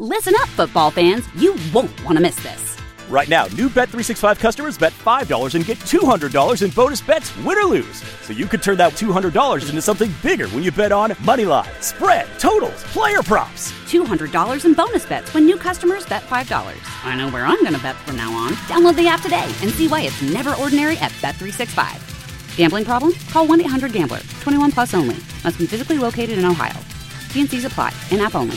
Listen up, football fans. You won't want to miss this. Right now, new Bet365 customers bet $5 and get $200 in bonus bets, win or lose. So you could turn that $200 into something bigger when you bet on money line, spread, totals, player props. $200 in bonus bets when new customers bet $5. I know where I'm going to bet from now on. Download the app today and see why it's never ordinary at Bet365. Gambling problem? Call 1-800-GAMBLER. 21 plus only. Must be physically located in Ohio. T&Cs apply. In-app only.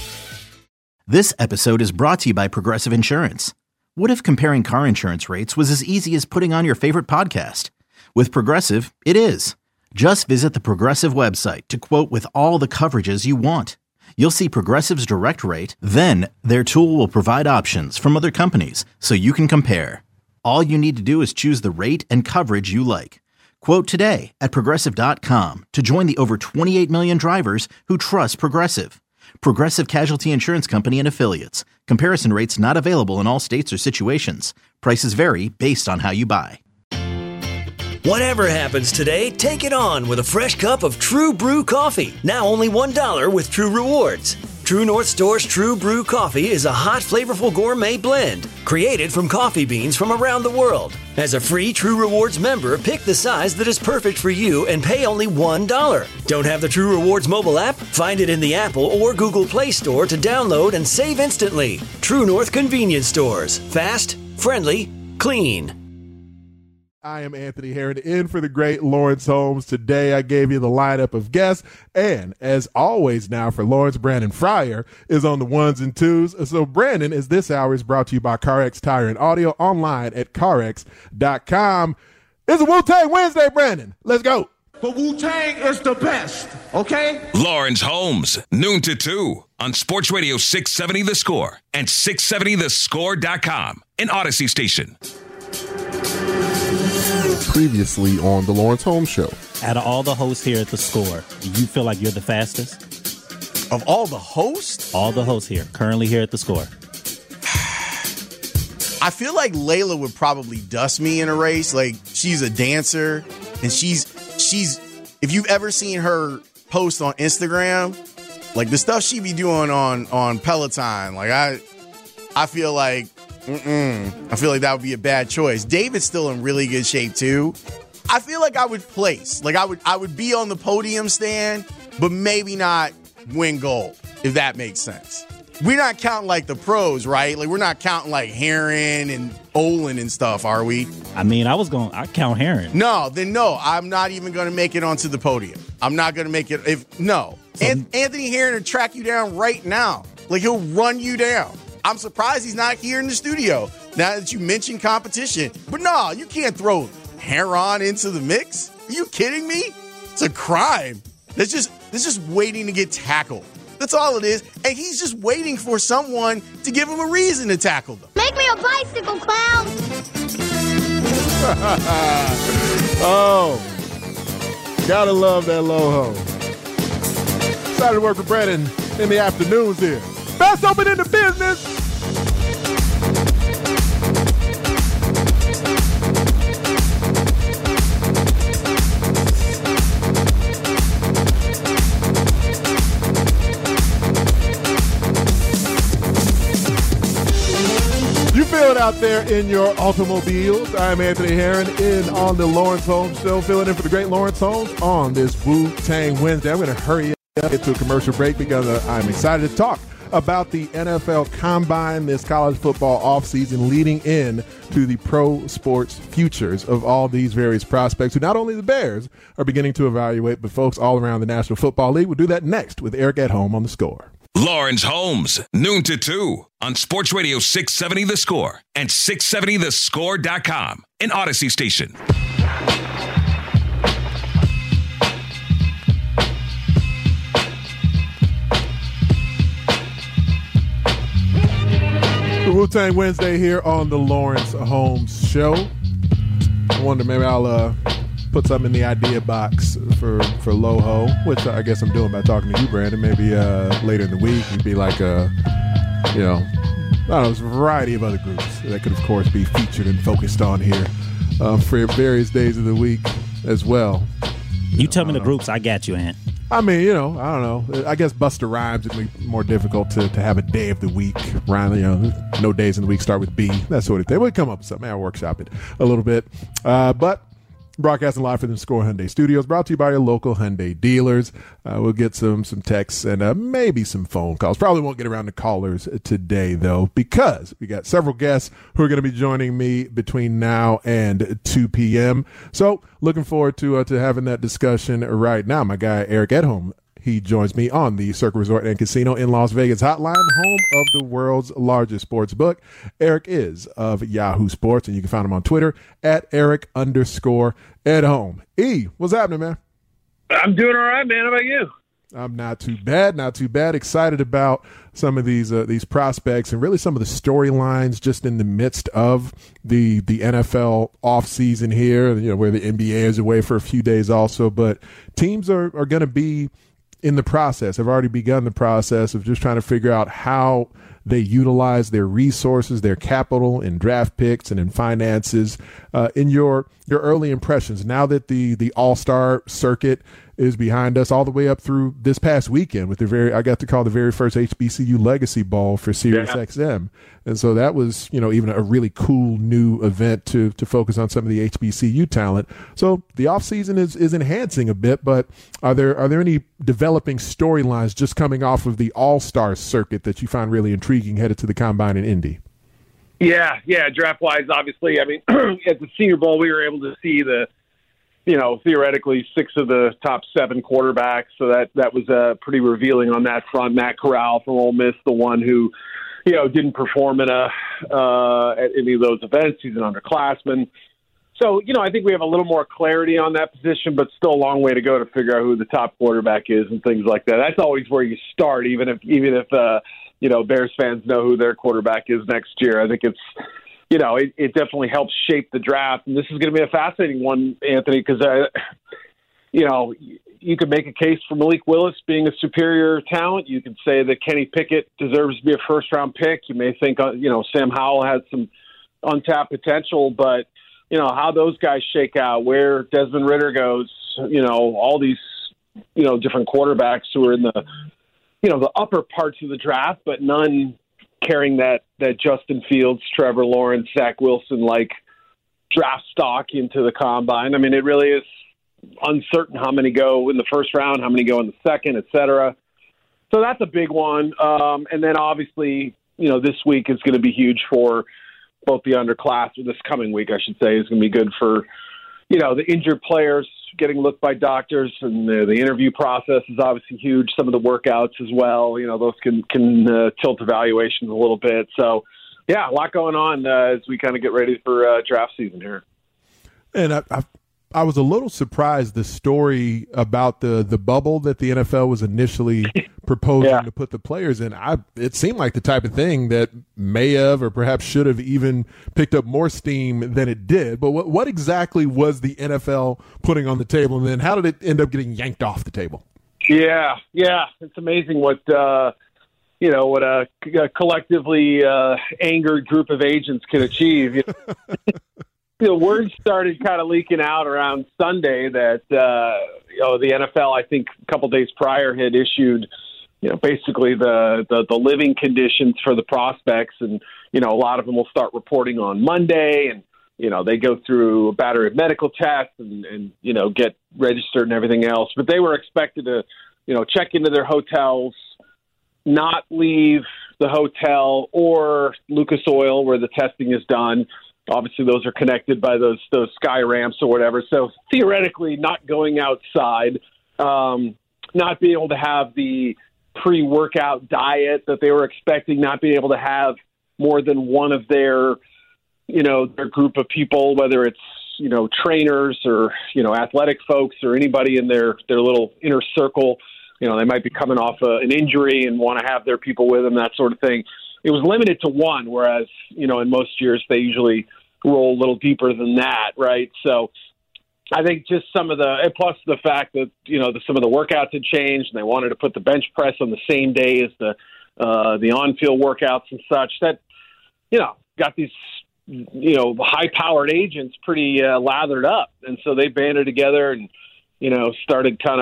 This episode is brought to you by Progressive Insurance. What if comparing car insurance rates was as easy as putting on your favorite podcast? With Progressive, it is. Just visit the Progressive website to quote with all the coverages you want. You'll see Progressive's direct rate, then their tool will provide options from other companies so you can compare. All you need to do is choose the rate and coverage you like. Quote today at Progressive.com to join the over 28 million drivers who trust Progressive. Progressive Casualty Insurance Company and Affiliates. Comparison rates not available in all states or situations. Prices vary based on how you buy. Whatever happens today, take it on with a fresh cup of True Brew coffee. Now only $1 with True Rewards. True North Store's True Brew coffee is a hot, flavorful gourmet blend created from coffee beans from around the world. As a free True Rewards member, pick the size that is perfect for you and pay only $1. Don't have the True Rewards mobile app? Find it in the Apple or Google Play Store to download and save instantly. True North Convenience Stores. Fast, friendly, clean. I am Anthony Herron, in for the great Lawrence Holmes. Today, I gave you the lineup of guests, and as always now for Lawrence, Brandon Fryer is on the ones and twos. So Brandon, as this hour is brought to you by CarX Tire and Audio, online at CarX.com. It's a Wu-Tang Wednesday, Brandon. Let's go. But Wu-Tang is the best, okay? Lawrence Holmes, noon to 2 on Sports Radio 670 The Score and 670thescore.com, an Odyssey station. Previously on the Lawrence Holmes Show. Out of all the hosts here at The Score, do you feel like you're the fastest? Of all the hosts? All the hosts here, currently here at The Score. I feel like Layla would probably dust me in a race. Like, she's a dancer, and she's if you've ever seen her post on Instagram, like the stuff she be doing on Peloton, like I feel like I feel like that would be a bad choice. David's still in really good shape too. I feel like I would place. Like I would be on the podium stand, but maybe not win gold, if that makes sense. We're not counting like the pros, right? Like we're not counting like Heron and Olin and stuff, are we? I mean, I count Heron. No, then no. I'm not even going to make it onto the podium. I'm not going to make it. Anthony Heron will track you down right now. Like he'll run you down. I'm surprised he's not here in the studio now that you mentioned competition. But no, you can't throw Heron into the mix. Are you kidding me? It's a crime. That's just waiting to get tackled. That's all it is. And he's just waiting for someone to give him a reason to tackle them. Make me a bicycle clown. Oh, gotta love that low ho. Excited to work with Brandon in the afternoons here. Best open in the business. You feel it out there in your automobiles. I'm Anthony Herron in on the Lawrence Holmes Show, filling in for the great Lawrence Holmes on this Wu-Tang Wednesday. I'm going to hurry up, get to a commercial break because I'm excited to talk about the NFL Combine, this college football offseason leading in to the pro sports futures of all these various prospects who not only the Bears are beginning to evaluate, but folks all around the National Football League. We'll do that next with Eric at Home on The Score. Lawrence Holmes, noon to 2 on Sports Radio 670 The Score and 670thescore.com, an Odyssey station. Wu-Tang Wednesday here on the Lawrence Holmes Show. I wonder, maybe I'll put something in the idea box for Loho, which I guess I'm doing by talking to you, Brandon. Maybe later in the week, you'd be like I don't know, there's a variety of other groups that could, of course, be featured and focused on here for various days of the week as well. You tell me the groups, I got you, Ant. I mean, I don't know. I guess Busta Rhymes would be more difficult to have a day of the week. Rhyme, no days in the week start with B, that sort of thing. We'll come up with something. I'll workshop it a little bit. But broadcasting live from the Score Hyundai Studios, brought to you by your local Hyundai dealers. We'll get some texts and maybe some phone calls. Probably won't get around to callers today, though, because we got several guests who are going to be joining me between now and 2 p.m. So looking forward to having that discussion right now. My guy, Eric Edholm, he joins me on the Circa Resort and Casino in Las Vegas hotline, home of the world's largest sports book. Eric is of Yahoo Sports, and you can find him on Twitter at Eric_Edholm. E, what's happening, man? I'm doing all right, man. How about you? I'm not too bad. Excited about some of these prospects and really some of the storylines just in the midst of the NFL offseason here, where the NBA is away for a few days also. But teams are going to be in the process, have already begun the process of just trying to figure out how they utilize their resources, their capital in draft picks and in finances. In your early impressions, now that the All-Star circuit is behind us, all the way up through this past weekend with I got to call the very first HBCU Legacy Ball for SiriusXM. And so that was, even a really cool new event to focus on some of the HBCU talent. So the offseason is enhancing a bit, but are there any developing storylines just coming off of the All-Star circuit that you find really intriguing headed to the Combine in Indy? Yeah, draft-wise, obviously. I mean, at the Senior Bowl, we were able to see theoretically 6 of the top 7 quarterbacks. So that was pretty revealing on that front. Matt Corral from Ole Miss, the one who, didn't perform at any of those events. He's an underclassman. So, I think we have a little more clarity on that position, but still a long way to go to figure out who the top quarterback is and things like that. That's always where you start, even if Bears fans know who their quarterback is next year. I think it's, it definitely helps shape the draft. And this is going to be a fascinating one, Anthony, because, you could make a case for Malik Willis being a superior talent. You could say that Kenny Pickett deserves to be a first-round pick. You may think, Sam Howell has some untapped potential, but, how those guys shake out, where Desmond Ridder goes, all these, different quarterbacks who are in the, the upper parts of the draft, but none carrying that Justin Fields, Trevor Lawrence, Zach Wilson like draft stock into the Combine. I mean, it really is uncertain how many go in the first round, how many go in the second, et cetera. So that's a big one. And then obviously, this week is going to be huge for both the underclass, or this coming week, I should say, is going to be good for, the injured players getting looked by doctors, and the interview process is obviously huge. Some of the workouts as well, those can tilt evaluations a little bit. So, yeah, a lot going on as we kind of get ready for draft season here. And I was a little surprised the story about the bubble that the NFL was initially proposing to put the players in. It seemed like the type of thing that may have or perhaps should have even picked up more steam than it did. But what exactly was the NFL putting on the table, and then how did it end up getting yanked off the table? Yeah. It's amazing what a collectively angered group of agents can achieve. The word started kind of leaking out around Sunday that the NFL, I think a couple days prior, had issued basically the living conditions for the prospects, and a lot of them will start reporting on Monday, and they go through a battery of medical tests and get registered and everything else. But they were expected to check into their hotels, not leave the hotel or Lucas Oil where the testing is done. Obviously, those are connected by those sky ramps or whatever. So theoretically, not going outside, not being able to have the pre-workout diet that they were expecting, not being able to have more than one of their group of people, whether it's trainers or athletic folks or anybody in their little inner circle. They might be coming off an injury and want to have their people with them, that sort of thing. It was limited to one, whereas, in most years they usually roll a little deeper than that, right? So I think just some of plus the fact that, some of the workouts had changed and they wanted to put the bench press on the same day as the on-field workouts and such, that, got these, high-powered agents pretty lathered up. And so they banded together and, started kind of,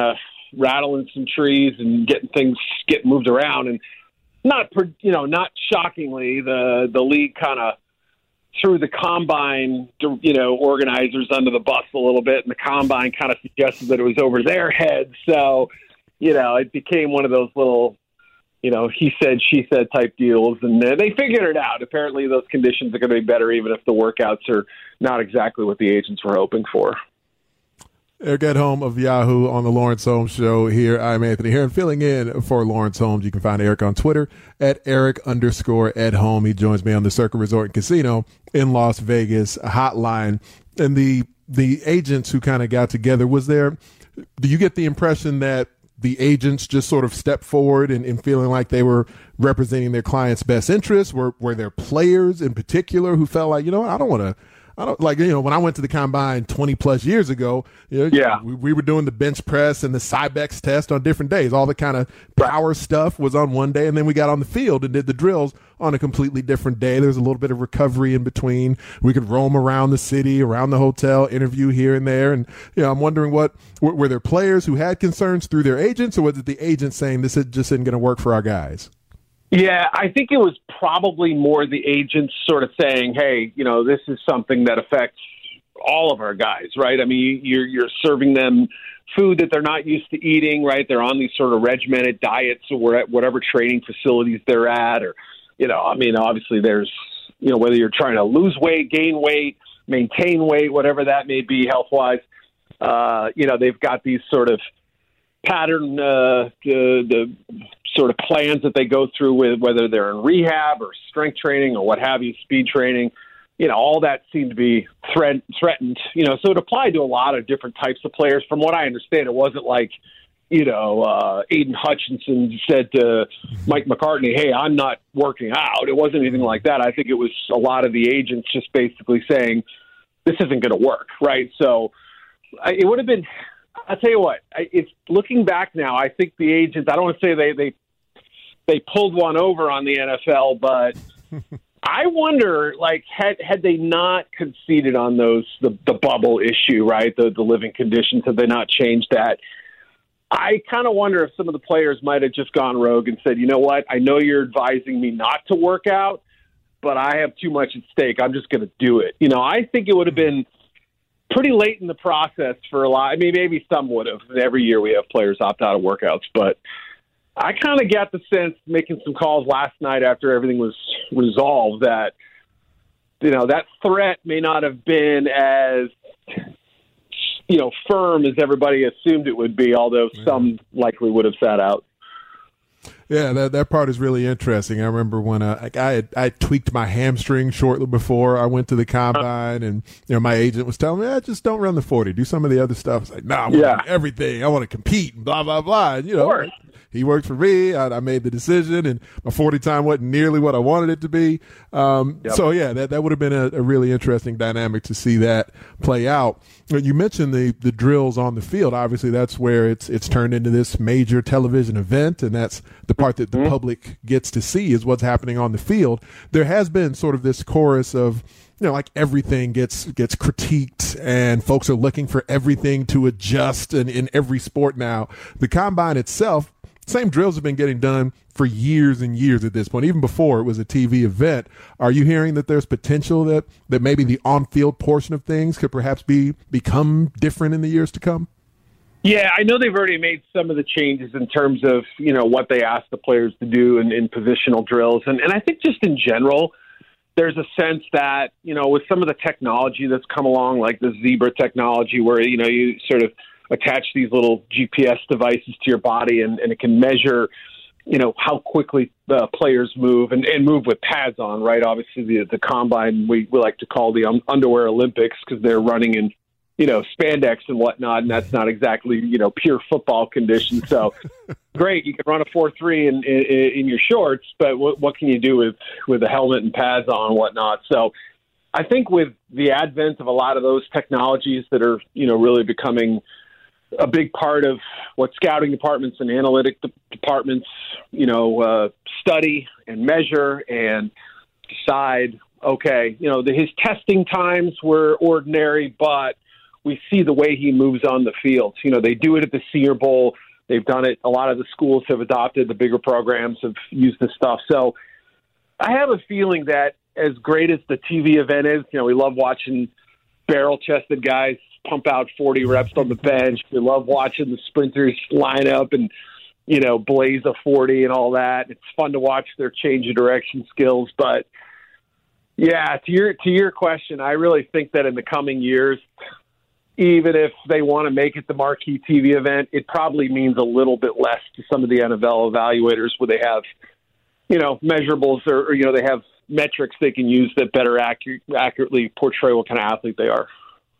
rattling some trees and getting moved around. And not shockingly, the league kind of threw the combine, organizers under the bus a little bit, and the combine kind of suggested that it was over their heads. So, it became one of those little, he said, she said type deals, and they figured it out. Apparently those conditions are going to be better even if the workouts are not exactly what the agents were hoping for. Eric Edholm of Yahoo on the Lawrence Holmes Show here. I'm Anthony Herron filling in for Lawrence Holmes. You can find Eric on Twitter at Eric_Edholm. He joins me on the Circa Resort and Casino in Las Vegas hotline. And the agents who kind of got together, do you get the impression that the agents just sort of stepped forward and feeling like they were representing their client's best interests? Were there players in particular who felt like, when I went to the combine 20 plus years ago, we were doing the bench press and the Cybex test on different days. All the kind of power stuff was on one day, and then we got on the field and did the drills on a completely different day. There's a little bit of recovery in between. We could roam around the city, around the hotel, interview here and there. And, I'm wondering were there players who had concerns through their agents, or was it the agents saying this just isn't going to work for our guys? Yeah, I think it was probably more the agents sort of saying, hey, this is something that affects all of our guys, right? I mean, you're serving them food that they're not used to eating, right? They're on these sort of regimented diets or at whatever training facilities they're at, or, obviously there's, whether you're trying to lose weight, gain weight, maintain weight, whatever that may be health-wise, they've got these sort of pattern, the sort of plans that they go through with, whether they're in rehab or strength training or what have you, speed training, all that seemed to be threatened, so it applied to a lot of different types of players. From what I understand, it wasn't like, Aiden Hutchinson said to Mike McCartney, hey, I'm not working out. It wasn't anything like that. I think it was a lot of the agents just basically saying, this isn't going to work, right? So it would have been, I'll tell you what, it's looking back now, I think the agents, I don't want to say they pulled one over on the NFL, but I wonder, had they not conceded on the bubble issue, right, the living conditions, had they not changed that, I kind of wonder if some of the players might have just gone rogue and said, you know what, I know you're advising me not to work out, but I have too much at stake. I'm just going to do it. I think it would have been pretty late in the process for a lot. I mean, maybe some would have. Every year we have players opt out of workouts, but I kind of got the sense, making some calls last night after everything was resolved, that, that threat may not have been as, firm as everybody assumed it would be, although some likely would have sat out. Yeah, that part is really interesting. I remember when I tweaked my hamstring shortly before I went to the combine, and my agent was telling me, just don't run the 40, do some of the other stuff. I was like, no, I want to do everything. I want to compete, and blah blah blah. And, he worked for me. I made the decision, and my 40 time wasn't nearly what I wanted it to be. So yeah, that would have been a really interesting dynamic to see that play out. You mentioned the drills on the field. Obviously, that's where it's turned into this major television event, and that's the part that the public gets to see is what's happening on the field. There has been sort of this chorus of, everything gets critiqued, and folks are looking for everything to adjust in every sport now. The combine itself, same drills have been getting done for years and years at this point, even before it was a TV event. Are you hearing that there's potential that maybe the on-field portion of things could perhaps become different in the years to come? Yeah, I know they've already made some of the changes in terms of, what they ask the players to do in positional drills. And I think just in general, there's a sense that, with some of the technology that's come along, like the Zebra technology, where, you sort of attach these little GPS devices to your body, and it can measure, how quickly the players move and move with pads on, right? Obviously, the combine, we like to call the underwear Olympics, because they're running in, spandex and whatnot, and that's not exactly, pure football conditions. So great, you can run a 4.3 in your shorts, but what can you do with a helmet and pads on and whatnot? So I think with the advent of a lot of those technologies that are, really becoming a big part of what scouting departments and analytic departments, study and measure and decide, okay, his testing times were ordinary, but we see the way he moves on the field. They do it at the Senior Bowl. They've done it. A lot of the schools have adopted, the bigger programs have used this stuff. So I have a feeling that as great as the TV event is, we love watching barrel-chested guys pump out 40 reps on the bench. We love watching the sprinters line up and, blaze a 40 and all that. It's fun to watch their change of direction skills. But, yeah, to your question, I really think that in the coming years, even if they want to make it the marquee TV event, it probably means a little bit less to some of the NFL evaluators where they have, measurables or they have metrics they can use that better accurately portray what kind of athlete they are.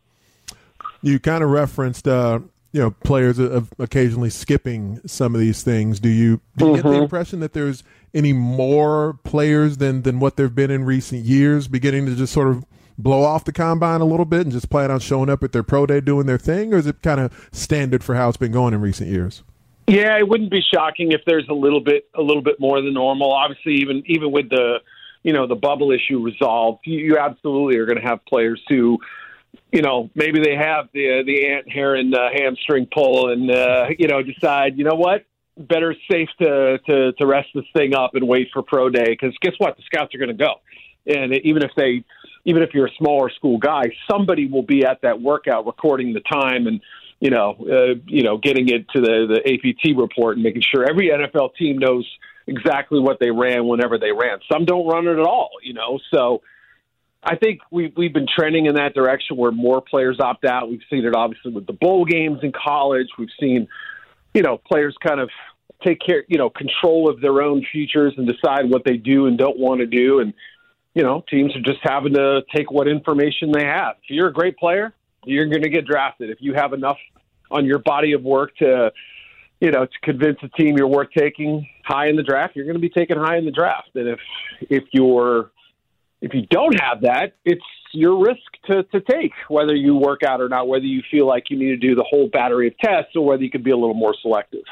You kind of referenced, players occasionally skipping some of these things. Do you get the impression that there's any more players than what there have been in recent years beginning to just sort of blow off the combine a little bit and just plan on showing up at their pro day doing their thing, or is it kind of standard for how it's been going in recent years? Yeah, it wouldn't be shocking if there's a little bit more than normal. Obviously, even with the the bubble issue resolved, you absolutely are going to have players who, maybe they have the Ant Heron hamstring pull and decide, what, better safe to rest this thing up and wait for pro day, because guess what, the scouts are going to go, and even if you're a smaller school guy, somebody will be at that workout recording the time and, getting it to the APT report and making sure every NFL team knows exactly what they ran whenever they ran. Some don't run it at all, So I think we've been trending in that direction where more players opt out. We've seen it obviously with the bowl games in college. We've seen, players kind of take care, control of their own futures and decide what they do and don't want to do. And, teams are just having to take what information they have. If you're a great player, you're going to get drafted. If you have enough on your body of work to convince a team you're worth taking high in the draft, you're going to be taken high in the draft. And if you don't have that, it's your risk to take, whether you work out or not, whether you feel like you need to do the whole battery of tests or whether you could be a little more selective.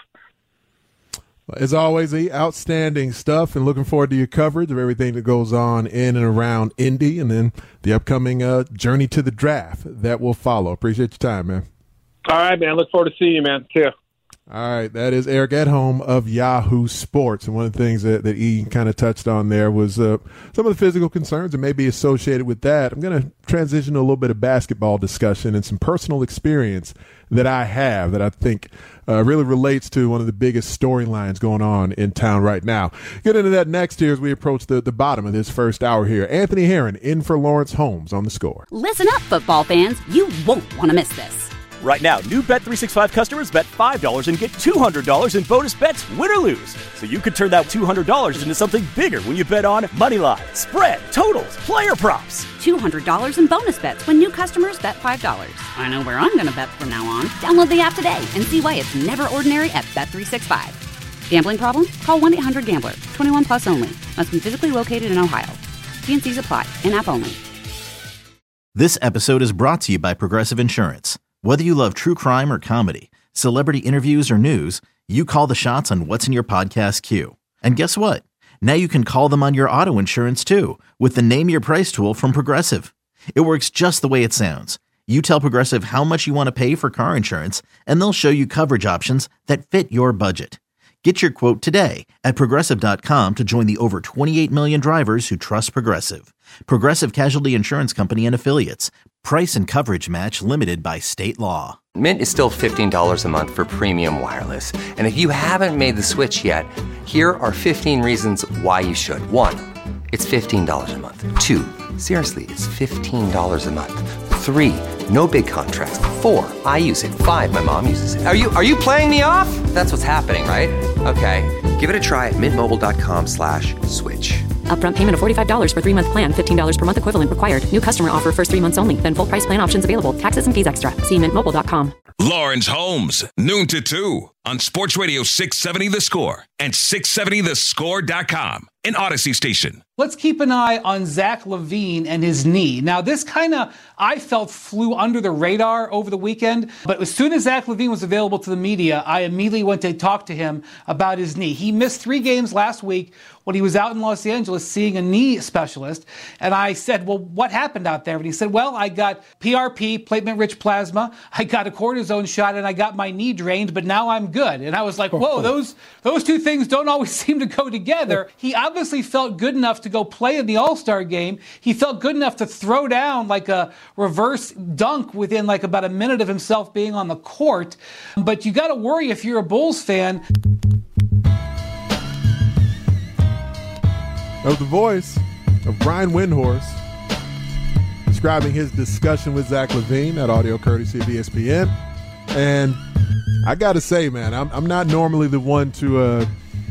As always, outstanding stuff, and looking forward to your coverage of everything that goes on in and around Indy and then the upcoming journey to the draft that will follow. Appreciate your time, man. All right, man. Look forward to seeing you, man. See ya. All right, that is Eric Edholm of Yahoo Sports. And one of the things that he kind of touched on there was some of the physical concerns that may be associated with that. I'm going to transition to a little bit of basketball discussion and some personal experience that I have that I think really relates to one of the biggest storylines going on in town right now. Get into that next here as we approach the bottom of this first hour here. Anthony Herron in for Lawrence Holmes on The Score. Listen up, football fans. You won't want to miss this. Right now, new Bet365 customers bet $5 and get $200 in bonus bets, win or lose. So you could turn that $200 into something bigger when you bet on Moneyline, spread, totals, player props. $200 in bonus bets when new customers bet $5. I know where I'm going to bet from now on. Download the app today and see why it's never ordinary at Bet365. Gambling problem? Call 1-800-GAMBLER. 21 plus only. Must be physically located in Ohio. T&Cs apply. In-app only. This episode is brought to you by Progressive Insurance. Whether you love true crime or comedy, celebrity interviews or news, you call the shots on what's in your podcast queue. And guess what? Now you can call them on your auto insurance too with the Name Your Price tool from Progressive. It works just the way it sounds. You tell Progressive how much you want to pay for car insurance, and they'll show you coverage options that fit your budget. Get your quote today at Progressive.com to join the over 28 million drivers who trust Progressive. Progressive Casualty Insurance Company and Affiliates. Price and coverage match limited by state law. Mint is still $15 a month for premium wireless. And if you haven't made the switch yet, here are 15 reasons why you should. 1, it's $15 a month. 2, seriously, it's $15 a month. 3, no big contracts. 4, I use it. 5, my mom uses it. Are you playing me off? That's what's happening, right? Okay, give it a try at mintmobile.com/switch. Upfront payment of $45 for 3-month plan. $15 per month equivalent required. New customer offer first 3 months only. Then full price plan options available. Taxes and fees extra. See mintmobile.com. Lawrence Holmes, noon to 2 on Sports Radio 670 The Score and 670thescore.com, an Odyssey station. Let's keep an eye on Zach LaVine and his knee. Now, this kind of, I felt, flew under the radar over the weekend. But as soon as Zach LaVine was available to the media, I immediately went to talk to him about his knee. He missed 3 games last week when he was out in Los Angeles seeing a knee specialist. And I said, well, what happened out there? And he said, well, I got PRP, platelet-rich plasma. I got a cortisone shot, and I got my knee drained, but now I'm good. good. And I was like, whoa, those two things don't always seem to go together. He obviously felt good enough to go play in the All-Star game. He felt good enough to throw down like a reverse dunk within like about a minute of himself being on the court. But you got to worry if you're a Bulls fan. Of the voice of Brian Windhorst describing his discussion with Zach LaVine, that audio courtesy of ESPN. And I got to say, man, I'm not normally the one to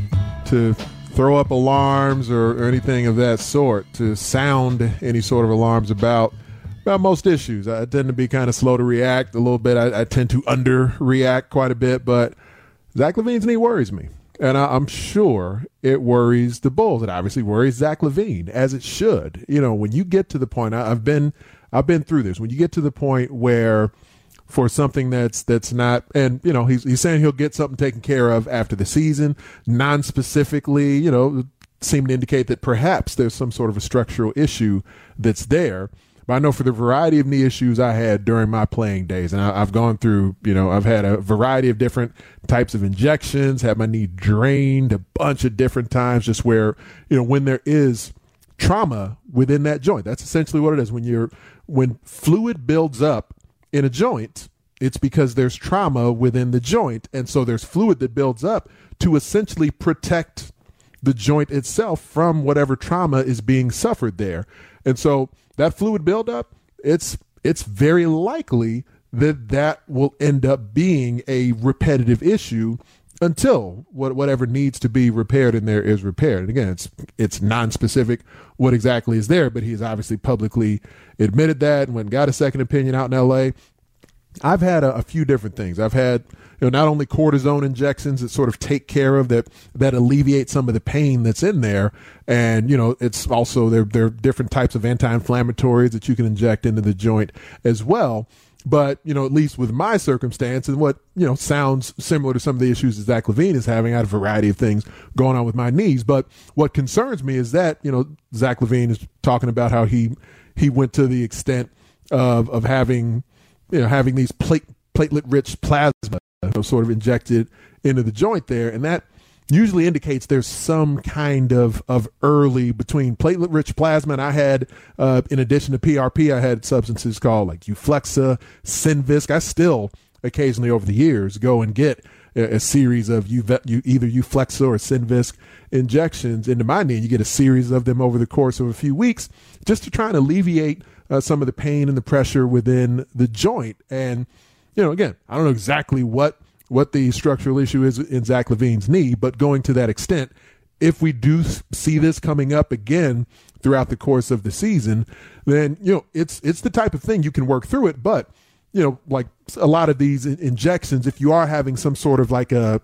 throw up alarms or anything of that sort, to sound any sort of alarms about most issues. I tend to be kind of slow to react a little bit. I tend to underreact quite a bit, but Zach LaVine's knee worries me. And I'm sure it worries the Bulls. It obviously worries Zach LaVine, as it should. You know, when you get to the point, I've been through this. When you get to the point where, for something that's not, and you know, he's saying he'll get something taken care of after the season, non-specifically, you know, seem to indicate that perhaps there's some sort of a structural issue that's there. But I know for the variety of knee issues I had during my playing days, and I've gone through, you know, I've had a variety of different types of injections, had my knee drained a bunch of different times, just where, you know, when there is trauma within that joint, that's essentially what it is. When fluid builds up in a joint, it's because there's trauma within the joint. And so there's fluid that builds up to essentially protect the joint itself from whatever trauma is being suffered there. And so that fluid buildup, it's very likely that will end up being a repetitive issue until whatever needs to be repaired in there is repaired. And again, it's non-specific what exactly is there, but he's obviously publicly admitted that and went and got a second opinion out in LA. I've had a few different things. I've had, you know, not only cortisone injections that sort of take care of that alleviate some of the pain that's in there. And, you know, it's also, there are different types of anti-inflammatories that you can inject into the joint as well. But, you know, at least with my circumstance and what, you know, sounds similar to some of the issues that Zach LaVine is having, I had a variety of things going on with my knees. But what concerns me is that, you know, Zach LaVine is talking about how he went to the extent of having, you know, having these platelet-rich plasma sort of injected into the joint there. And that usually indicates there's some kind of early between platelet-rich plasma. And I had, in addition to PRP, I had substances called like Euflexa, Synvisc. I still occasionally over the years go and get a series of either Euflexa or Synvisc injections into my knee. And you get a series of them over the course of a few weeks just to try and alleviate some of the pain and the pressure within the joint. And, you know, again, I don't know exactly what the structural issue is in Zach LaVine's knee, but going to that extent, if we do see this coming up again throughout the course of the season, then, you know, it's the type of thing you can work through it. But, you know, like a lot of these injections, if you are having some sort of like an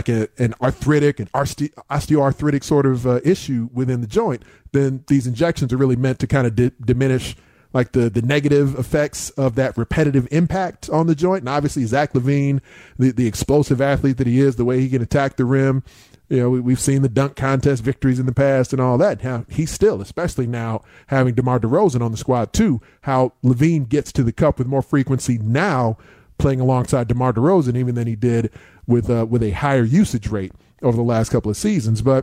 arthritic and osteoarthritic sort of issue within the joint, then these injections are really meant to kind of diminish like the negative effects of that repetitive impact on the joint. And obviously Zach LaVine, the explosive athlete that he is, the way he can attack the rim, you know, we've seen the dunk contest victories in the past and all that. How he's still, especially now having DeMar DeRozan on the squad too, how LaVine gets to the cup with more frequency now playing alongside DeMar DeRozan even than he did with a higher usage rate over the last couple of seasons. But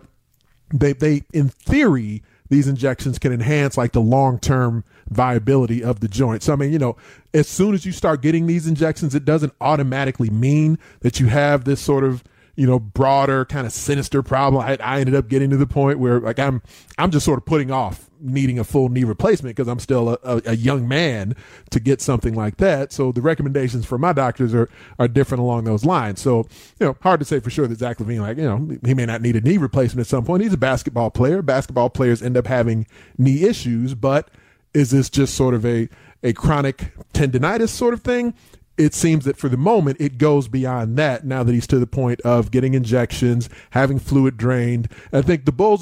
they in theory, these injections can enhance like the long-term viability of the joint. So, I mean, you know, as soon as you start getting these injections, it doesn't automatically mean that you have this sort of, you know, broader kind of sinister problem. I ended up getting to the point where like I'm just sort of putting off needing a full knee replacement because I'm still a young man to get something like that. So the recommendations from my doctors are different along those lines. So, you know, hard to say for sure that Zach LaVine, like, you know, he may not need a knee replacement at some point. He's a basketball player. Basketball players end up having knee issues, but is this just sort of a chronic tendinitis sort of thing? It seems that for the moment, it goes beyond that now that he's to the point of getting injections, having fluid drained. I think the Bulls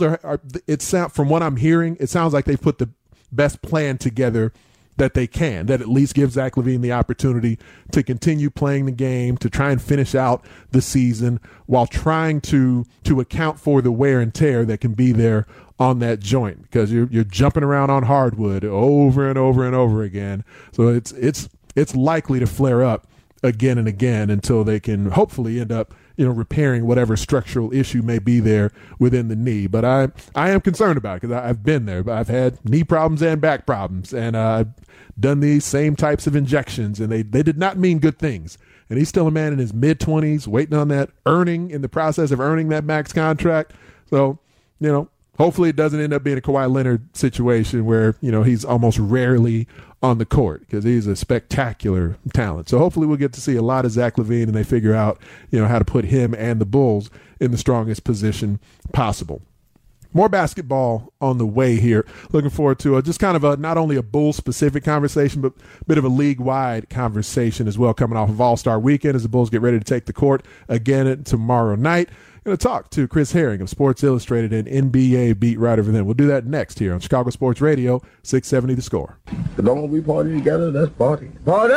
from what I'm hearing, it sounds like they've put the best plan together that they can, that at least gives Zach LaVine the opportunity to continue playing the game, to try and finish out the season while trying to account for the wear and tear that can be there on that joint, because you're jumping around on hardwood over and over and over again. So it's likely to flare up again and again until they can hopefully end up repairing whatever structural issue may be there within the knee. But I am concerned about it because I've been there. But I've had knee problems and back problems, and I've done these same types of injections, and they did not mean good things. And he's still a man in his mid-20s, waiting on that, in the process of earning that max contract. So, hopefully it doesn't end up being a Kawhi Leonard situation where, he's almost rarely on the court because he's a spectacular talent. So hopefully we'll get to see a lot of Zach LaVine and they figure out, how to put him and the Bulls in the strongest position possible. More basketball on the way here. Looking forward to just kind of not only a Bulls-specific conversation, but a bit of a league-wide conversation as well coming off of All-Star Weekend as the Bulls get ready to take the court again tomorrow night. Going to talk to Chris Herring of Sports Illustrated and NBA beat writer for them. We'll do that next here on Chicago Sports Radio, 670 The Score. The moment we party together, that's party. Party!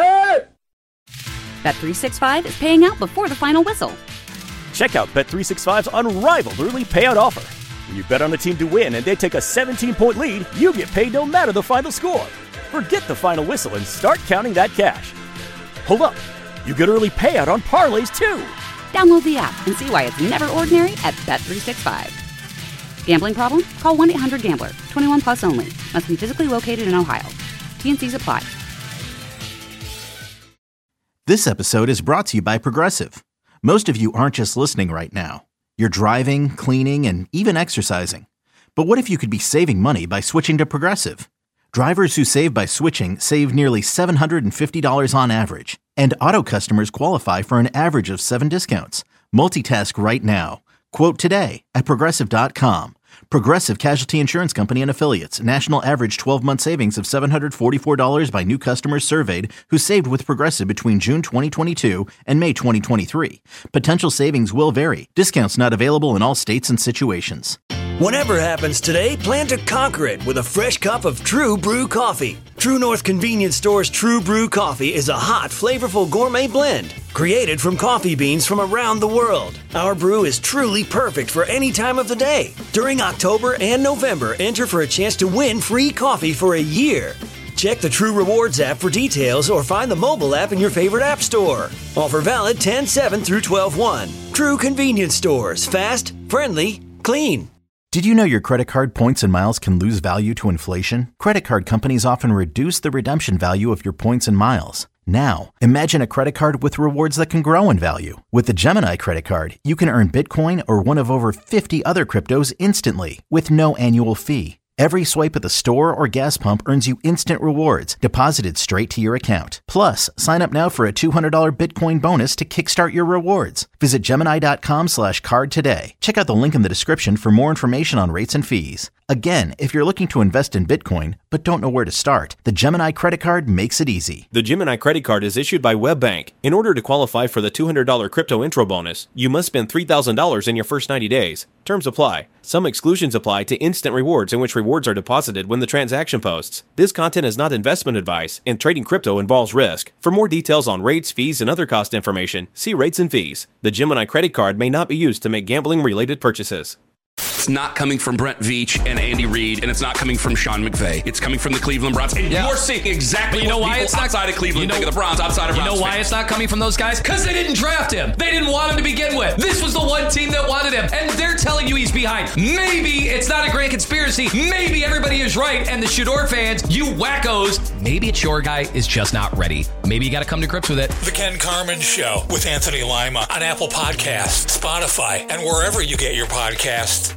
Bet365 is paying out before the final whistle. Check out Bet365's unrivaled early payout offer. When you bet on a team to win and they take a 17-point lead, you get paid no matter the final score. Forget the final whistle and start counting that cash. Hold up. You get early payout on parlays, too. Download the app and see why it's never ordinary at Bet365. Gambling problem? Call 1-800-GAMBLER. 21 plus only. Must be physically located in Ohio. T&Cs apply. This episode is brought to you by Progressive. Most of you aren't just listening right now. You're driving, cleaning, and even exercising. But what if you could be saving money by switching to Progressive? Drivers who save by switching save nearly $750 on average. And auto customers qualify for an average of 7 discounts. Multitask right now. Quote today at Progressive.com. Progressive Casualty Insurance Company and Affiliates. National average 12-month savings of $744 by new customers surveyed who saved with Progressive between June 2022 and May 2023. Potential savings will vary. Discounts not available in all states and situations. Whatever happens today, plan to conquer it with a fresh cup of True Brew coffee. True North Convenience Store's True Brew coffee is a hot, flavorful gourmet blend created from coffee beans from around the world. Our brew is truly perfect for any time of the day. During October and November, enter for a chance to win free coffee for a year. Check the True Rewards app for details or find the mobile app in your favorite app store. Offer valid 10/7 through 12/1. True Convenience Stores. Fast, friendly, clean. Did you know your credit card points and miles can lose value to inflation? Credit card companies often reduce the redemption value of your points and miles. Now, imagine a credit card with rewards that can grow in value. With the Gemini credit card, you can earn Bitcoin or one of over 50 other cryptos instantly with no annual fee. Every swipe at the store or gas pump earns you instant rewards deposited straight to your account. Plus, sign up now for a $200 Bitcoin bonus to kickstart your rewards. Visit Gemini.com/card today. Check out the link in the description for more information on rates and fees. Again, if you're looking to invest in Bitcoin but don't know where to start, the Gemini credit card makes it easy. The Gemini credit card is issued by WebBank. In order to qualify for the $200 crypto intro bonus, you must spend $3,000 in your first 90 days. Terms apply. Some exclusions apply to instant rewards in which rewards are deposited when the transaction posts. This content is not investment advice, and trading crypto involves risk. For more details on rates, fees, and other cost information, see rates and fees. The Gemini credit card may not be used to make gambling-related purchases. It's not coming from Brent Veach and Andy Reid, and it's not coming from Sean McVay. It's coming from the Cleveland Browns. And you're seeing exactly what people outside of Cleveland think of the Browns, outside of Browns You know why fans. it's not coming from those guys? Because they didn't draft him. They didn't want him to begin with. This was the one team that wanted him, and they're telling you he's behind. Maybe it's not a grand conspiracy. Maybe everybody is right, and the Shador fans, you wackos, maybe it's your guy is just not ready. Maybe you got to come to grips with it. The Ken Carman Show with Anthony Lima on Apple Podcasts, Spotify, and wherever you get your podcasts.